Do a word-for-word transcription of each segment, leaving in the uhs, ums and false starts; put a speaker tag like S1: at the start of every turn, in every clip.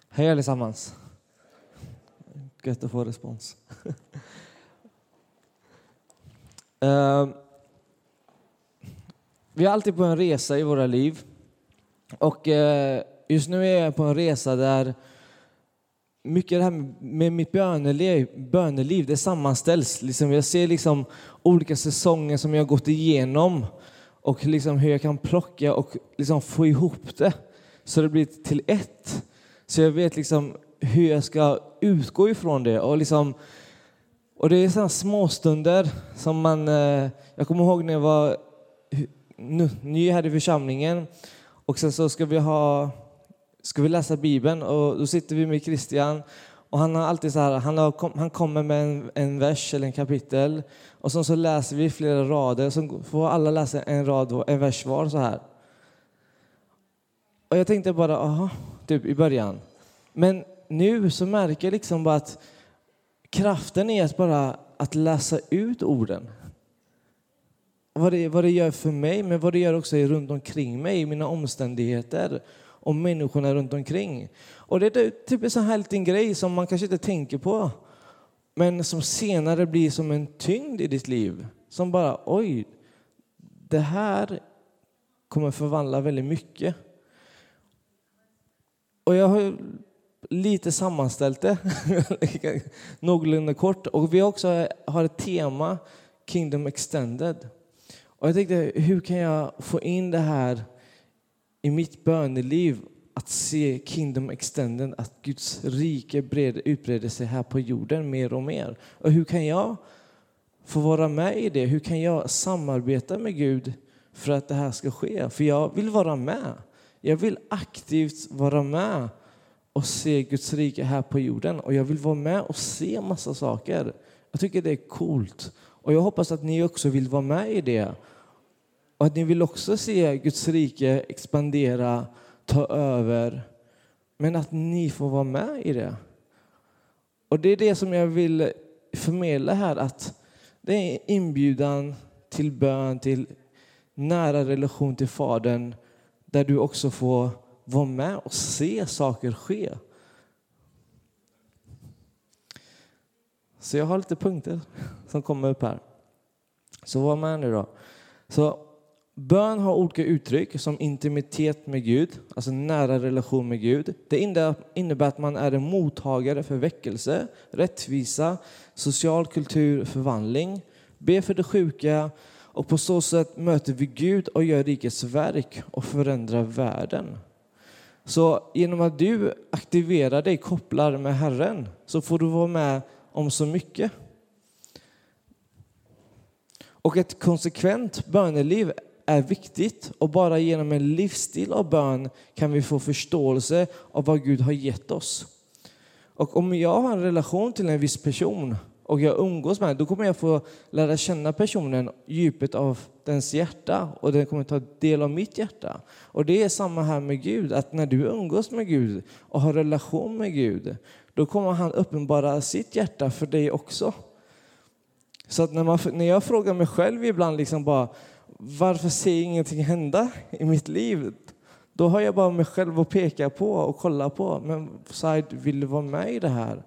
S1: Hej allesammans. Gött att få respons. uh, vi är alltid på en resa i våra liv. Och uh, just nu är jag på en resa där mycket det här med mitt böneliv, böneliv det sammanställs. Liksom jag ser liksom olika säsonger som jag har gått igenom. Och liksom hur jag kan plocka och liksom få ihop det. Så det blir till ett. Så jag vet liksom hur jag ska utgå ifrån det. Och, liksom, och det är sådana små stunder som man... Eh, jag kommer ihåg när jag var ny här i församlingen. Och sen så ska vi ha... Ska vi läsa Bibeln. Och då sitter vi med Christian. Och han har alltid så här... Han, har, han kommer med en, en vers eller en kapitel. Och sen så läser vi flera rader. Så får alla läsa en rad, en vers var så här. Och jag tänkte bara, aha, typ i början. Men nu så märker jag liksom bara att kraften är att bara att läsa ut orden. Vad det, vad det gör för mig, men vad det gör också runt omkring mig, mina omständigheter och människorna runt omkring. Och det är typ en sån här liten grej som man kanske inte tänker på. Men som senare blir som en tyngd i ditt liv. Som bara, oj, det här kommer förvandla väldigt mycket. Och jag har lite sammanställt det, någorlunda kort. Och vi också har ett tema, Kingdom Extended. Och jag tänkte, hur kan jag få in det här i mitt böneliv? Att se Kingdom Extended, att Guds rike breder, utbreder sig här på jorden mer och mer. Och hur kan jag få vara med i det? Hur kan jag samarbeta med Gud för att det här ska ske? För jag vill vara med. Jag vill aktivt vara med och se Guds rike här på jorden. Och jag vill vara med och se massa saker. Jag tycker det är coolt. Och jag hoppas att ni också vill vara med i det. Och att ni vill också se Guds rike expandera, ta över. Men att ni får vara med i det. Och det är det som jag vill förmedla här. Att det är inbjudan till bön, till nära relation till Fadern. Där du också får vara med och se saker ske. Så jag har lite punkter som kommer upp här. Så var med nu då. Så bön har olika uttryck som intimitet med Gud. Alltså nära relation med Gud. Det innebär att man är en mottagare för väckelse, rättvisa, social kultur, förvandling. Be för det sjuka. Och på så sätt möter vi Gud och gör rikets verk och förändrar världen. Så genom att du aktiverar dig, kopplar med Herren, så får du vara med om så mycket. Och ett konsekvent böneliv är viktigt. Och bara genom en livsstil av bön kan vi få förståelse av vad Gud har gett oss. Och om jag har en relation till en viss person och jag umgås med, då kommer jag få lära känna personen, djupet av dens hjärta. Och den kommer ta del av mitt hjärta. Och det är samma här med Gud. Att när du umgås med Gud och har relation med Gud, då kommer han uppenbara sitt hjärta för dig också. Så att när, man, när jag frågar mig själv ibland liksom bara, varför ser ingenting hända i mitt liv? Då har jag bara mig själv att peka på och kolla på. Men Said, vill du vara med i det här?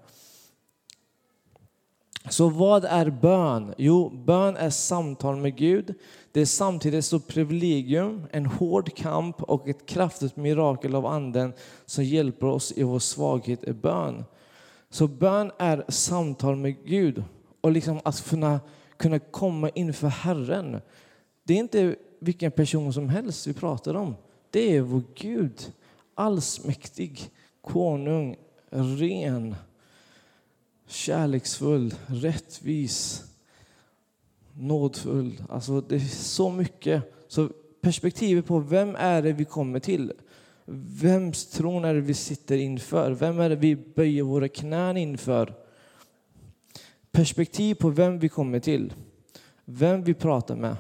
S1: Så vad är bön? Jo, bön är samtal med Gud. Det är samtidigt ett privilegium, en hård kamp och ett kraftigt mirakel av anden som hjälper oss i vår svaghet i bön. Så bön är samtal med Gud och liksom att kunna, kunna komma inför Herren. Det är inte vilken person som helst vi pratar om. Det är vår Gud, allsmäktig, konung, ren, kärleksfull, rättvis, nådfull. Alltså det är så mycket. Så perspektivet på vem är det vi kommer till? Vems tron är det vi sitter inför? Vem är det vi böjer våra knän inför? Perspektiv på vem vi kommer till. Vem vi pratar med.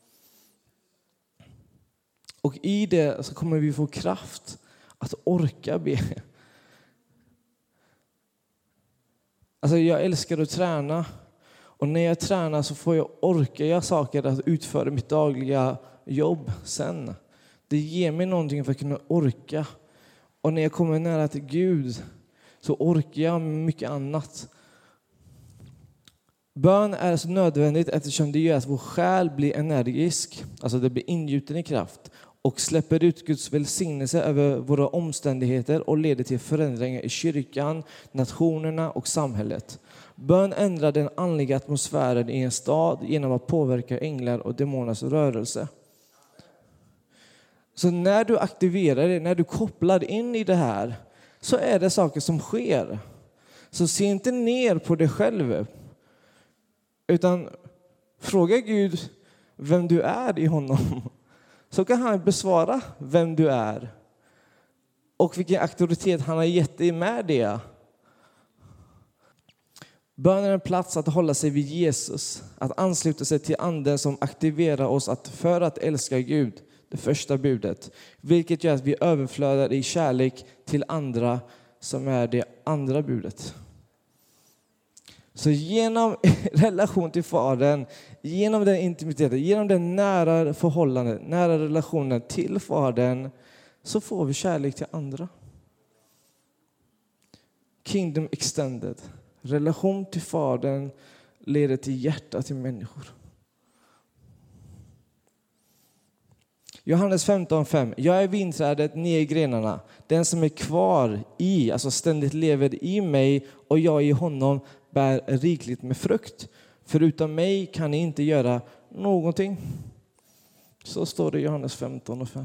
S1: Och i det så kommer vi få kraft att orka be. Alltså jag älskar att träna. Och när jag tränar så får jag orka jag saker att utföra mitt dagliga jobb sen. Det ger mig någonting för att kunna orka Och när jag kommer nära till Gud så orkar jag med mycket annat. Bön är så nödvändigt eftersom det gör att vår själ blir energisk. Alltså det blir ingjuten i kraft. Och släpper ut Guds välsignelse över våra omständigheter och leder till förändringar i kyrkan, nationerna och samhället. Bön ändrar den andliga atmosfären i en stad genom att påverka änglar och demoners rörelse. Så när du aktiverar det, när du kopplar in i det här, så är det saker som sker. Så se inte ner på dig själv, utan fråga Gud vem du är i honom. Så kan han besvara vem du är och vilken auktoritet han har gett dig med det. Bön är en plats att hålla sig vid Jesus, att ansluta sig till anden som aktiverar oss att för att älska Gud, det första budet, vilket gör att vi överflödar i kärlek till andra som är det andra budet. Så genom relation till Fadern, genom den intimiteten, genom den nära förhållandet, nära relationen till Fadern, så får vi kärlek till andra. Kingdom extended. Relation till Fadern leder till hjärta till människor. Johannes femton fem. Jag är vinträdet, ni är grenarna. Den som är kvar i, alltså ständigt lever i mig och jag i honom, bär rikligt med frukt. Förutom mig kan ni inte göra någonting. Så står det i Johannes femton fem.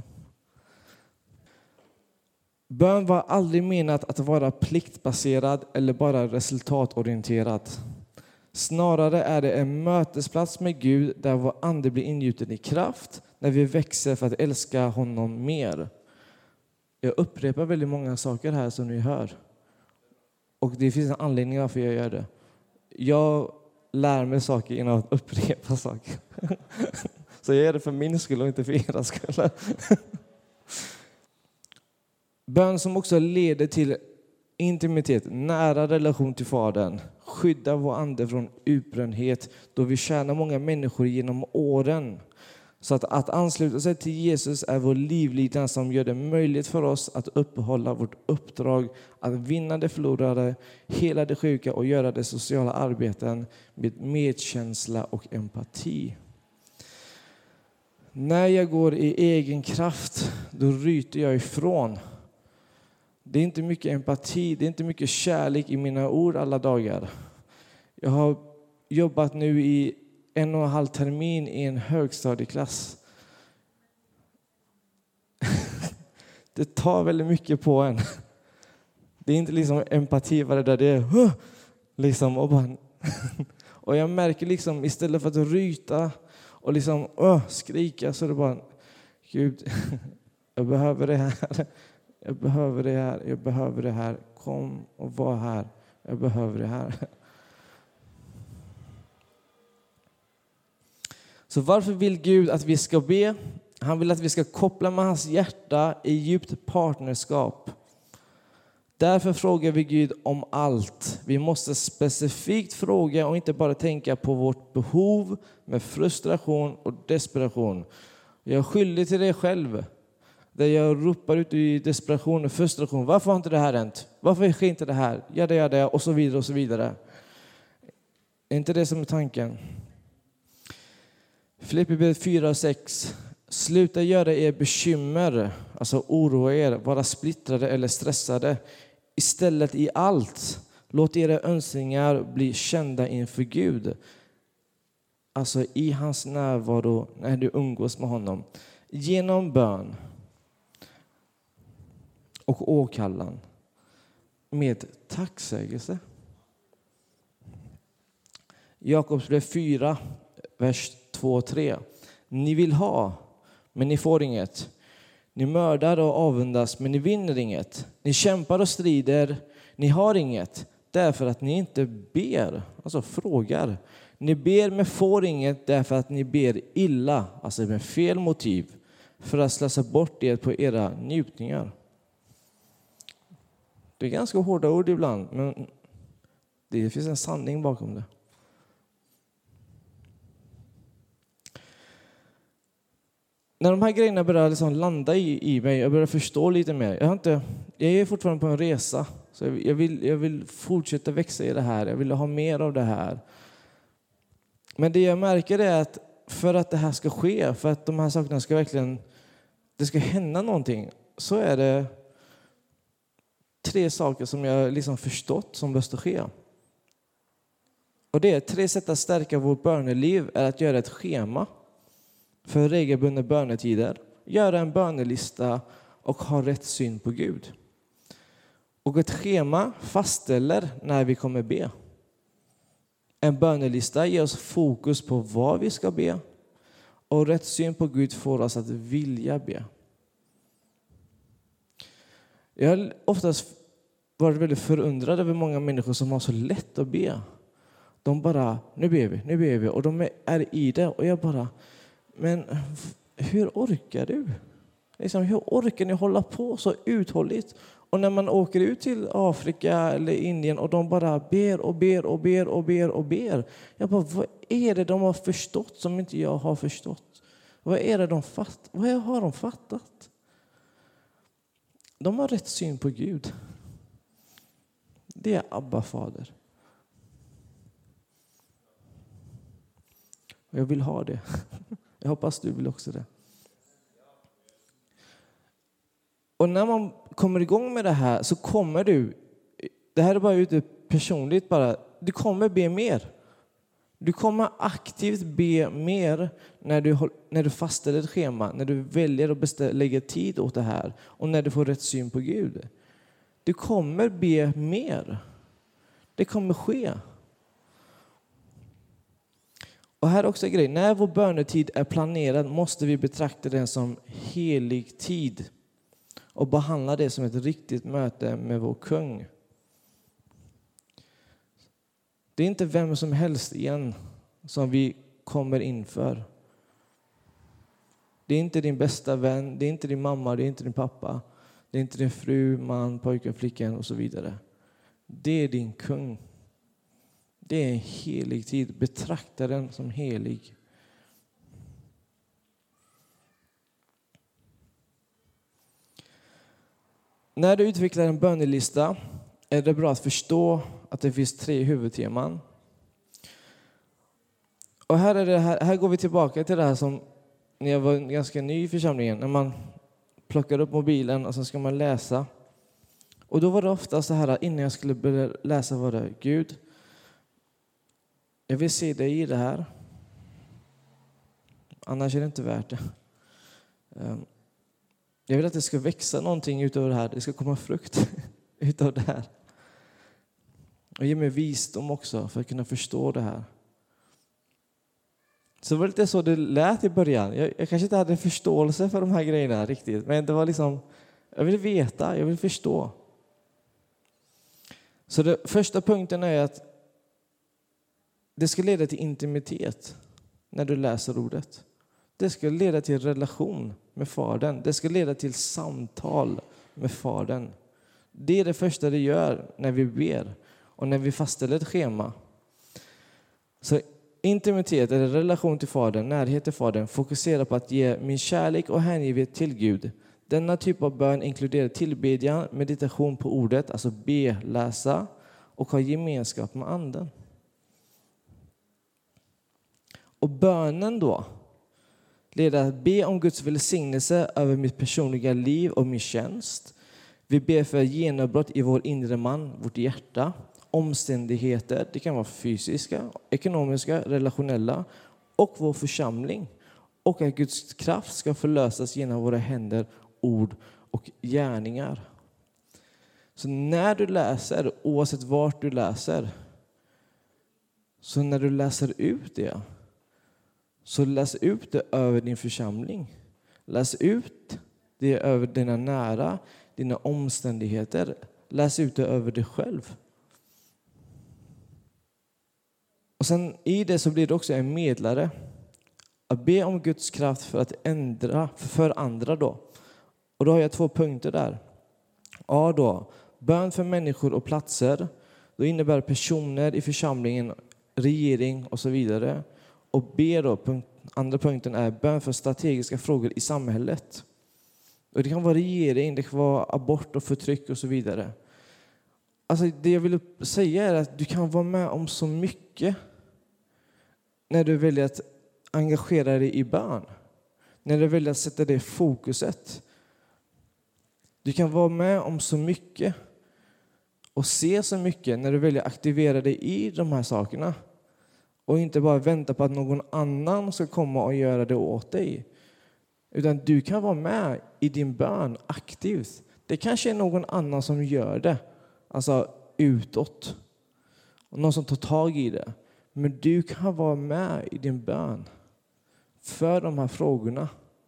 S1: Bön var aldrig menat att vara pliktbaserad eller bara resultatorienterad. Snarare är det en mötesplats med Gud där vår ande blir ingjuten i kraft när vi växer för att älska honom mer. Jag upprepar väldigt många saker här som ni hör. Och det finns en anledning varför jag gör det. Jag lär mig saker genom att upprepa saker. Så jag gör det för min skull och inte för era skull. Bön som också leder till intimitet, nära relation till Fadern. Skydda vår ande från utbrändhet då vi tjänar många människor genom åren. Så att, att ansluta sig till Jesus är vår livlina som gör det möjligt för oss att uppehålla vårt uppdrag, att vinna det förlorade, hela det sjuka och göra det sociala arbeten med medkänsla och empati. När jag går i egen kraft, då ryter jag ifrån. Det är inte mycket empati, det är inte mycket kärlek i mina ord alla dagar. Jag har jobbat nu i en och en halv termin i en högstadieklass. Det tar väldigt mycket på en. Det är inte liksom empati vad det där det är. Liksom, och, bara, och jag märker liksom istället för att ryta och liksom uh, skrika så är det bara Gud, jag behöver det här. Jag behöver det här, jag behöver det här. Kom och var här. Jag behöver det här. Så varför vill Gud att vi ska be? Han vill att vi ska koppla med hans hjärta i djupt partnerskap. Därför frågar vi Gud om allt. Vi måste specifikt fråga och inte bara tänka på vårt behov med frustration och desperation. Jag är skyldig till det själv. Där jag ropar ut i desperation och frustration. Varför har inte det här hänt? Varför sker inte det här? Ja, det, ja, det, och så vidare och så vidare. Är inte det som är tanken? Filipperbrevet fyra och sex. Sluta göra er bekymmer, alltså oroa er, vara splittrade eller stressade. Istället i allt, låt era önskningar bli kända inför Gud. Alltså i hans närvaro när du umgås med honom. Genom bön och åkallan med tacksägelse. Jakobsbrev fyra, vers två och tre. Ni vill ha, men ni får inget. Ni mördar och avundas, men ni vinner inget. Ni kämpar och strider, ni har inget. Därför att ni inte ber, alltså frågar. Ni ber men får inget därför att ni ber illa, alltså med fel motiv. För att slösa bort er på era njutningar. Det är ganska hårda ord ibland, men det finns en sanning bakom det. när de här grejerna börjar liksom landa i, i mig, jag börjar förstå lite mer. Jag, har inte, jag är fortfarande på en resa. Så jag vill, jag vill fortsätta växa i det här. Jag vill ha mer av det här. Men det jag märker är att för att det här ska ske, för att de här sakerna ska verkligen, det ska hända någonting, så är det tre saker som jag liksom förstått som måste ske. Och det är tre sätt att stärka vårt böneliv är att göra ett schema för regelbundna bönetider, göra en bönelista och ha rätt syn på Gud. Och ett schema fastställer när vi kommer be. En bönelista ger oss fokus på vad vi ska be. Och rätt syn på Gud får oss att vilja be. Jag har oftast varit väldigt förundrad över många människor som har så lätt att be. De bara, nu ber vi, nu ber vi. Och de är i det. Och jag bara, men hur orkar du? Liksom, hur orkar ni hålla på så uthålligt? Och när man åker ut till Afrika eller Indien och de bara ber och ber och ber och ber och ber. Jag bara, vad är det de har förstått som inte jag har förstått? Vad är det de fatt, vad har de fattat? De har rätt syn på Gud. Det är Abba fader. Jag vill ha det. Jag hoppas du vill också det. Och när man kommer igång med det här så kommer du, det här är bara ute personligt bara, du kommer be mer. Du kommer aktivt be mer när du, när du fastställer ett schema, när du väljer att beställa, lägga tid åt det här och när du får rätt syn på Gud. Du kommer be mer. Det kommer ske. Och här är också en grej, när vår bönetid är planerad måste vi betrakta den som helig tid och behandla det som ett riktigt möte med vår kung. Det är inte vem som helst igen som vi kommer inför. Det är inte din bästa vän, det är inte din mamma, det är inte din pappa. Det är inte din fru, man, pojken, flickan och så vidare. Det är din kung. Det är en helig tid. Betrakta den som helig. När du utvecklar en bönelista är det bra att förstå att det finns tre huvudteman. Och här, är det här, här går vi tillbaka till det här som när jag var ganska ny i församlingen. När man plockar upp mobilen och så ska man läsa. Och då var det ofta så här innan jag skulle börja läsa var det Gud, jag vill se dig i det här. Annars är det inte värt det. Jag vill att det ska växa någonting utav det här. Det ska komma frukt utav det här. Och ge mig visdom också för att kunna förstå det här. Så det var lite så det lät i början. Jag, jag kanske inte hade förståelse för de här grejerna riktigt. Men det var liksom, jag vill veta, jag vill förstå. Så det första punkten är att det ska leda till intimitet när du läser ordet. Det ska leda till relation med Fadern. Det ska leda till samtal med Fadern. Det är det första det gör när vi ber och när vi fastställer ett schema. Så intimitet eller relation till Fadern, närhet till Fadern fokuserar på att ge min kärlek och hängivenhet till Gud. Denna typ av bön inkluderar tillbedjan, meditation på ordet, alltså be, läsa och ha gemenskap med anden. Och bönen då leder att be om Guds välsignelse över mitt personliga liv och min tjänst. Vi ber för genombrott i vår inre man, vårt hjärta, omständigheter, det kan vara fysiska, ekonomiska, relationella och vår församling. Och att Guds kraft ska förlösas genom våra händer, ord och gärningar. Så när du läser, oavsett vart du läser, så när du läser ut det, så läs ut det över din församling. Läs ut det över dina nära, dina omständigheter. Läs ut det över dig själv. Och sen i det så blir det också en medlare. Att be om Guds kraft för att ändra för andra då. Och då har jag två punkter där. A då, bön för människor och platser. Då innebär personer i församlingen, regering och så vidare. Och B då, punkt andra punkten är bön för strategiska frågor i samhället. Och det kan vara regering, det kan vara abort och förtryck och så vidare. Alltså det jag vill säga är att du kan vara med om så mycket när du väljer att engagera dig i bön. När du väljer att sätta det i fokuset. Du kan vara med om så mycket och se så mycket när du väljer att aktivera dig i de här sakerna. Och inte bara vänta på att någon annan ska komma och göra det åt dig. Utan du kan vara med i din bön aktivt. Det kanske är någon annan som gör det. Alltså utåt. Och någon som tar tag i det. Men du kan vara med i din bön. För de här frågorna.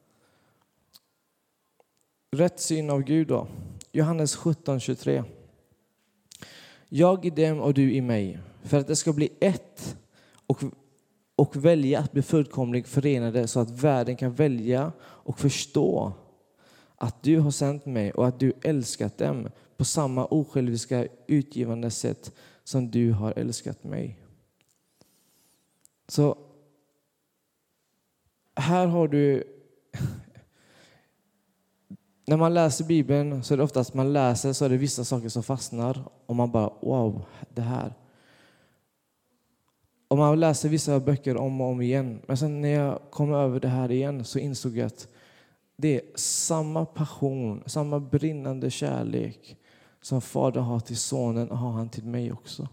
S1: Rätt syn av Gud då. Johannes sjutton tjugotre. Jag i dem och du i mig. För att det ska bli ett. Och, och välja att bli fullkomligt förenade. Så att världen kan välja och förstå. Att du har sänt mig. Och att du älskat dem. På samma osjälviska utgivande sätt. Som du har älskat mig. Så. Här har du. När man läser Bibeln så är det oftast man läser så är det vissa saker som fastnar. Och man bara, wow, det här. Och man läser vissa böcker om och om igen. Men sen när jag kom över det här igen så insåg jag att det är samma passion, samma brinnande kärlek som Fader har till sonen har han till mig också.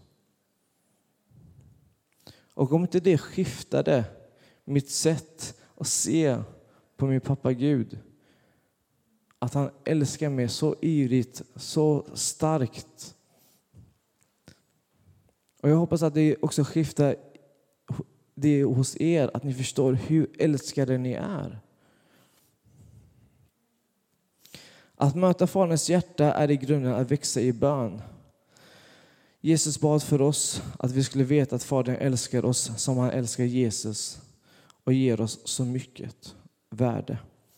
S1: Och om inte det skiftade mitt sätt att se på min pappa Gud. Att han älskar mig så ivrigt, så starkt. Och jag hoppas att det också skiftar det hos er. Att ni förstår hur älskade ni är. Att möta Faderns hjärta är i grunden att växa i bön. Jesus bad för oss att vi skulle veta att Fadern älskar oss som han älskar Jesus. Och ger oss så mycket värde.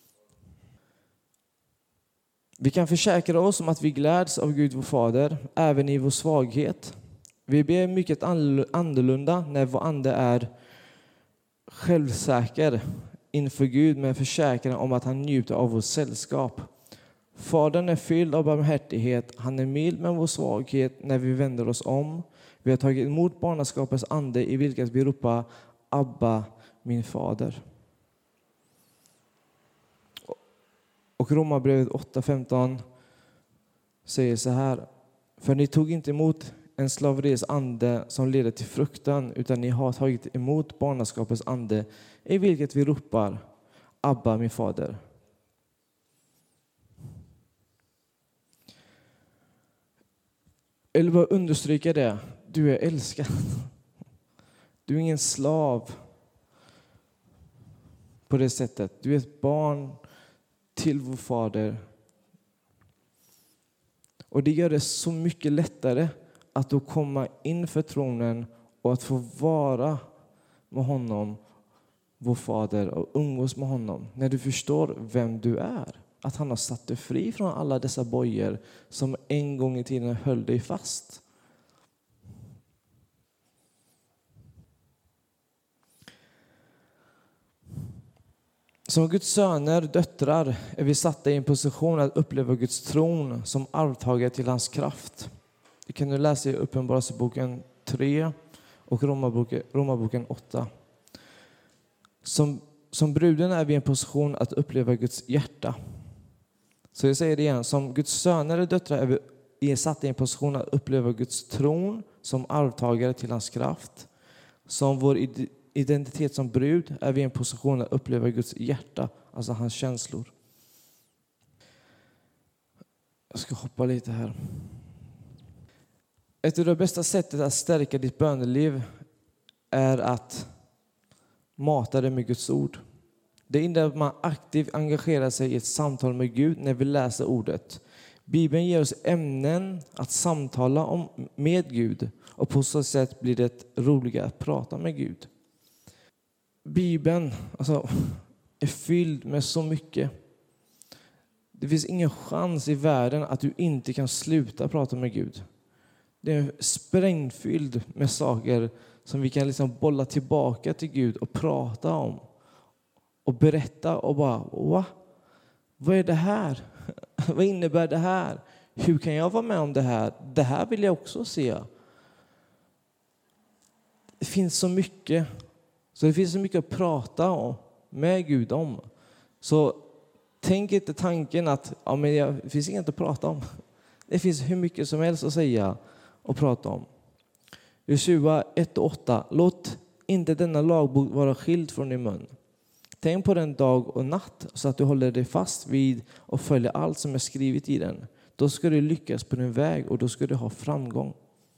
S1: Vi kan försäkra oss om att vi gläds av Gud vår Fader, även i vår svaghet. Vi ber mycket annorlunda när vår ande är självsäker inför Gud med försäkran om att han njuter av vårt sällskap. Fadern är fylld av barmhärtighet, han är mild med vår svaghet när vi vänder oss om. Vi har tagit emot barnaskapets ande i vilket vi ropar Abba, min fader. Och Romarbrevet åtta femton säger så här. För ni tog inte emot en slaveris ande som leder till fruktan, utan ni har tagit emot barnaskapets ande i vilket vi ropar Abba, min fader. Eller bara understryka det. Du är älskad. Du är ingen slav på det sättet. Du är ett barn till vår fader. Och det gör det så mycket lättare att då komma inför tronen och att få vara med honom, vår fader, och umgås med honom. När du förstår vem du är. Att han har satt dig fri från alla dessa bojor som en gång i tiden höll dig fast. Som Guds söner, döttrar, är vi satta i en position att uppleva Guds tron som arvtagare till hans kraft. Det kan du läsa i Uppenbarelseboken tre och Romarboken, Romarboken åtta. Som, som bruden är vi i en position att uppleva Guds hjärta. Så jag säger det igen, som Guds söner och döttrar är vi satta i en position att uppleva Guds tron som arvtagare till hans kraft. Som vår identitet som brud är vi i en position att uppleva Guds hjärta, alltså hans känslor. Jag ska hoppa lite här. Ett av de bästa sättet att stärka ditt böneliv är att mata det med Guds ord. Det innebär att man aktivt engagerar sig i ett samtal med Gud när vi läser ordet. Bibeln ger oss ämnen att samtala om med Gud, och på så sätt blir det roligare att prata med Gud. Bibeln alltså, är fylld med så mycket. Det finns ingen chans i världen att du inte kan sluta prata med Gud. Det är sprängfylld med saker som vi kan liksom bolla tillbaka till Gud och prata om. och berätta och bara, va? Vad är det här? Vad innebär det här? Hur kan jag vara med om det här? Det här vill jag också se. Det finns så mycket. Så det finns så mycket att prata om, med Gud om. Så tänk inte tanken att ja, men jag, det finns inget att prata om. Det finns hur mycket som helst att säga och prata om. Josua ett och åtta. Låt inte denna lagbok vara skild från din mun. Tänk på den dag och natt så att du håller dig fast vid och följer allt som är skrivet i den. Då ska du lyckas på din väg och då ska du ha framgång.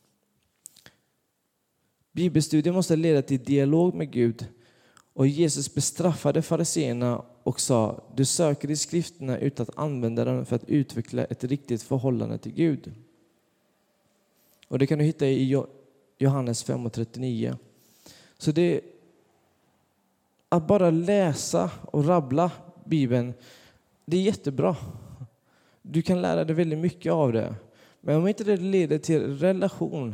S1: Bibelstudien måste leda till dialog med Gud. Och Jesus bestraffade fariseerna och sa, du söker i skrifterna utan att använda dem för att utveckla ett riktigt förhållande till Gud. Och det kan du hitta i Johannes fem och trettionio. Så det att bara läsa och rabbla Bibeln, det är jättebra. Du kan lära dig väldigt mycket av det. Men om inte det leder till relation,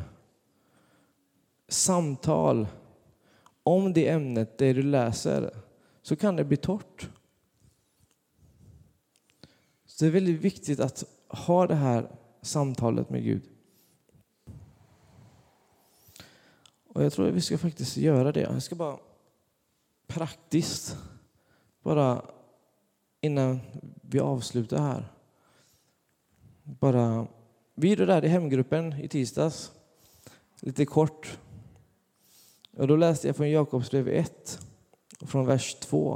S1: samtal om det ämnet det du läser, så kan det bli torrt. Så det är väldigt viktigt att ha det här samtalet med Gud. Och jag tror att vi ska faktiskt göra det. Jag ska bara praktiskt, bara innan vi avslutar här. Bara, vi är där i hemgruppen i tisdags. Lite kort. Och då läste jag från Jakobsbrev ett, från vers två.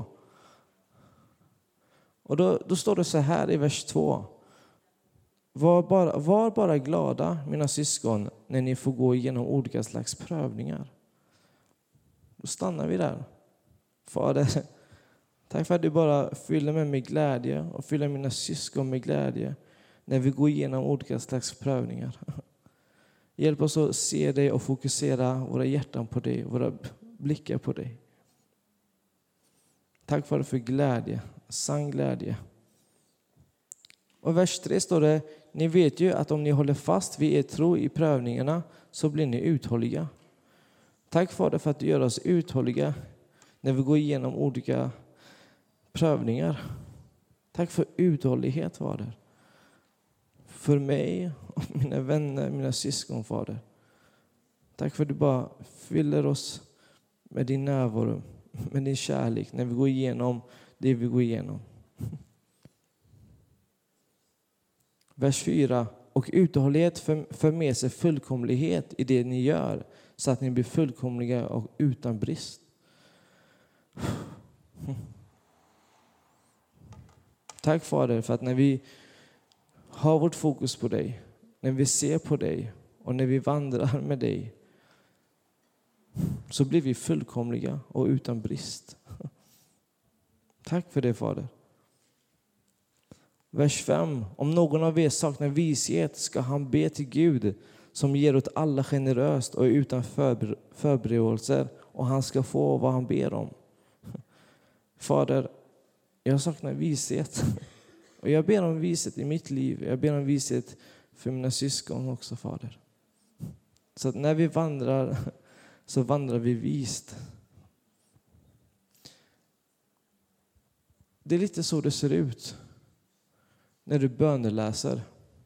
S1: Och då, då står det så här i vers två. Var bara, var bara glada, mina syskon, när ni får gå igenom olika slags prövningar. Då stannar vi där. Fader, tack för att du bara fyller mig med glädje och fyller mina syskon med glädje när vi går igenom olika slags prövningar. Hjälp oss att se dig och fokusera våra hjärtan på dig, våra blickar på dig. Tack för, för glädje, sann glädje. Och vers tre står det, ni vet ju att om ni håller fast vid er tro i prövningarna så blir ni uthålliga. Tack Fader för att du gör oss uthålliga när vi går igenom olika prövningar. Tack för uthållighet, Fader. För mig och mina vänner, mina syskon, Fader. Tack för att du bara fyller oss med din närvaro, med din kärlek när vi går igenom det vi går igenom. Vers fyra. Och uthållighet för, för med sig fullkomlighet i det ni gör så att ni blir fullkomliga och utan brist. Tack Fader för att när vi har vårt fokus på dig, när vi ser på dig och när vi vandrar med dig så blir vi fullkomliga och utan brist. Tack för det Fader. Vers fem. Om någon av er saknar vishet ska han be till Gud som ger åt alla generöst och utan förber- förberedelser och han ska få vad han ber om. Fader, jag saknar vishet. Och jag ber om vishet i mitt liv. Jag ber om vishet för mina syskon också, Fader. Så att när vi vandrar så vandrar vi vist. Det är lite så det ser ut när du böneläser.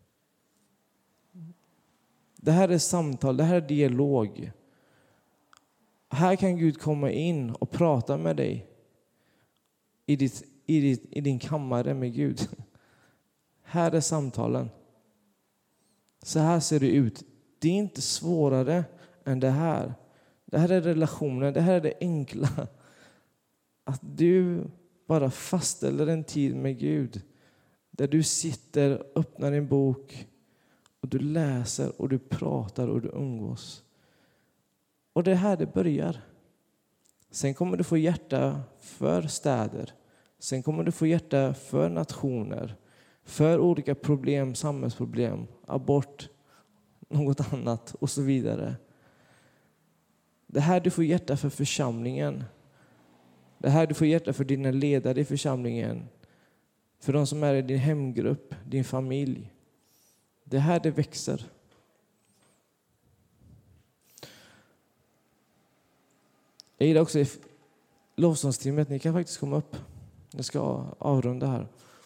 S1: Det här är samtal, det här är dialog. Här kan Gud komma in och prata med dig i, ditt, i, ditt, i din kammare med Gud. Här är samtalen. Så här ser det ut. Det är inte svårare än det här. Det här är relationen, det här är det enkla. Att du bara fastställer en tid med Gud. Där du sitter, öppnar en bok och du läser och du pratar och du umgås. Och det är här det börjar. Sen kommer du få hjärta för städer. Sen kommer du få hjärta för nationer. För olika problem, samhällsproblem, abort, något annat och så vidare. Det här du får hjärta för församlingen. Det här du får hjärta för dina ledare i församlingen. För de som är i din hemgrupp, din familj. Det här det växer. Jag gillar också lovsångsteamet, ni kan faktiskt komma upp. Jag ska avrunda här.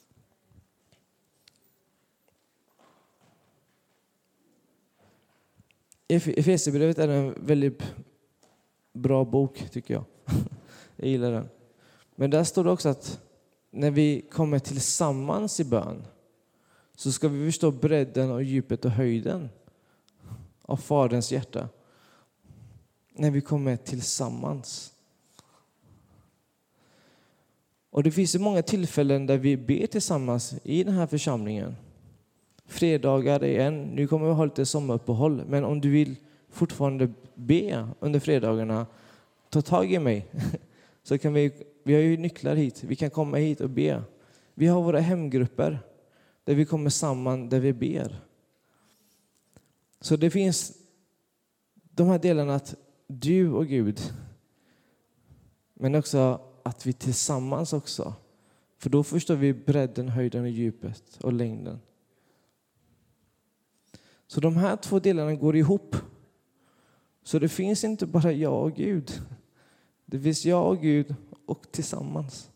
S1: Efesierbrevet är en väldigt bra bok, tycker jag. Jag gillar den. Men där står det också att när vi kommer tillsammans i bön så ska vi förstå bredden och djupet och höjden av Faderns hjärta. När vi kommer tillsammans. Och det finns ju många tillfällen där vi ber tillsammans i den här församlingen. Fredagar är en. Nu kommer vi ha lite sommaruppehåll. Men om du vill fortfarande be under fredagarna, ta tag i mig. Så kan vi, vi har ju nycklar hit. Vi kan komma hit och be. Vi har våra hemgrupper där vi kommer samman, där vi ber. Så det finns de här delarna att du och Gud, men också att vi tillsammans också. För då förstår vi bredden, höjden och djupet och längden. Så de här två delarna går ihop. Så det finns inte bara jag och Gud. Det finns jag och Gud och tillsammans.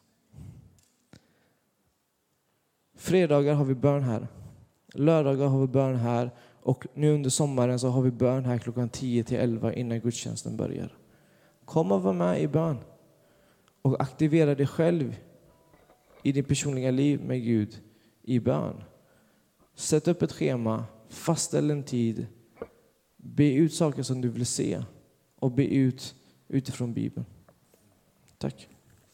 S1: Fredagar har vi bön här. Lördagar har vi bön här. Och nu under sommaren så har vi bön här klockan tio till elva innan gudstjänsten börjar. Kom och var med i bön. Och aktivera dig själv i din personliga liv med Gud i bön. Sätt upp ett schema. Fastställ en tid. Be ut saker som du vill se. Och be ut utifrån Bibeln. Tack.